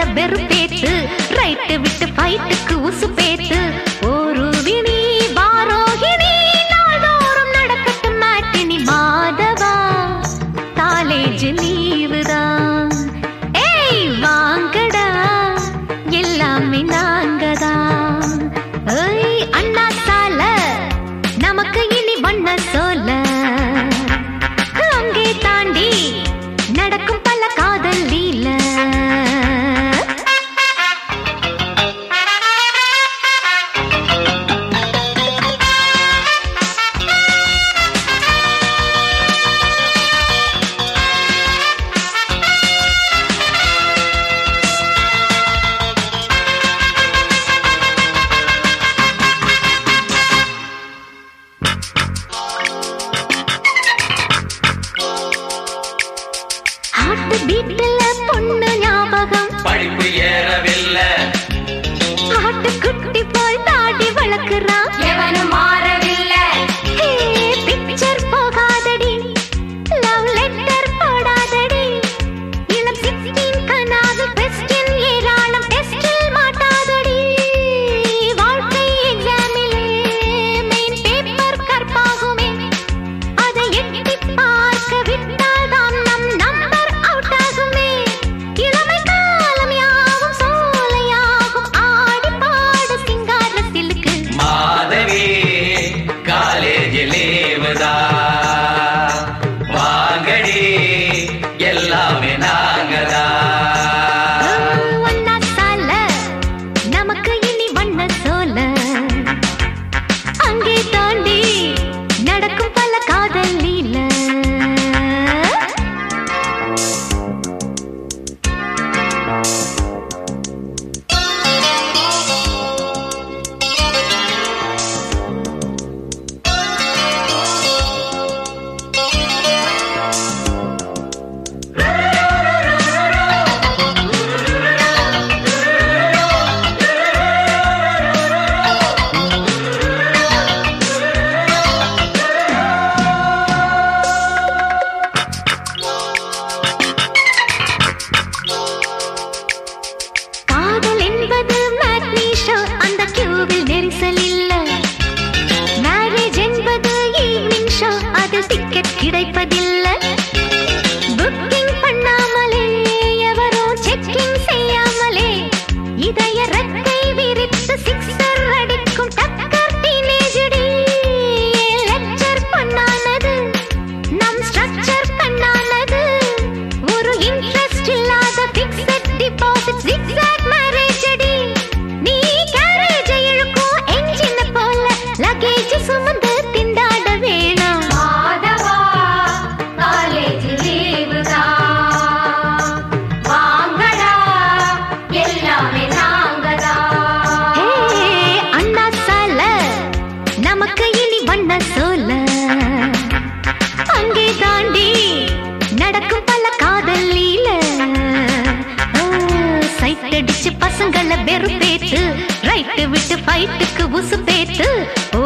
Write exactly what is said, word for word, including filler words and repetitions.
பசங்கள வெறுப்பேத்து ரைட்டு விட்டு ஃபைட்டுக்கு உசு பேத்து ஒரு வினி வாரோகிணி நாள்தோறும் நடக்கட்டும் மாட்டினி மாதவா காலேஜ் லீவுதான் ஏய் வாங்கடா எல்லாமே நாங்கதான் ஏய் அண்ணா சால நமக்கு இனி வண்ண சோல அங்கே தாண்டி நடக்கும் பல காதல் லீல ஹார்ட் பீட்ல பொண்ணு ஞாபகம் படிப்பு ஏறவில்லை ஹார்ட் குட்டி போய் தாடி வளர்க்குறான் எவனும் மாறவில்லை பிக்சர் போகாதடி லவ் லெட்டர் போடாதடி இளம் சிக்ஸ்டீன் கனாது பெஸ்டின் ஏராளம் டெஸ்டில் மாட்டாதடி வாழ்க்கை எக்ஸாமிலே மெயின் பேப்பர் கற்பாகுமே அதை எட்டி பார்க்க விட்டால் தான் நம் நம்பர் அவுட் ஆகுமே இளமை காலம் யாவும் சோலையாகும் ஆடி பாடு சிங்கார சிலுக்கு மாதவி காலேஜ் லீவுதா வாங்கடி எல்லாமே நாங்கதா ஒன்னா சால நமக்கு இனி வண்ண சோல அங்கே தாண்டி நடக்கும் பல காதல் லீல காதல் என்பது மேட்னி ஷோ அந்த கியூவில் நெரிசல் இல்ல மேரேஜ் என்பது ஈவினிங் ஷோ அது டிக்கெட் கிடைப்பதில்லை புக்கிங் பண்ணாமலே எவரோ செக்கிங் செய்யாமலே இதய ரெக்கை விரித்து சிக்ஸர் அடிக்கும் டக்கர் டீனேஜடி லெக்சர் பண்ணானது நம் ஸ்ட்ரக்சர் கண்ணானது ஒரு இன்ட்ரெஸ்ட் இல்லாத ஃபிக்ஸட் டிபாசிட் ஜிக்ஸாக் மேரேஜ் அடி நீ கேரேஜ் இழுக்கும் என்ஜின் போல லக்கேஜ் சுமந்து திண்டாட வேணாம் மாதவா காலேஜ் லீவுதா வாங்கடா எல்லாமே நாங்கதா ஹே அண்ணா சால நமக்கு இனி வண்ண சோல அங்கே தாண்டி நடக்கும் பல காதல் லீல சைட் அடிச்சு பசங்கள வெறுப்பேத்து ரைட்டு விட்டு ஃபைட்டுக்கு உசு பேத்து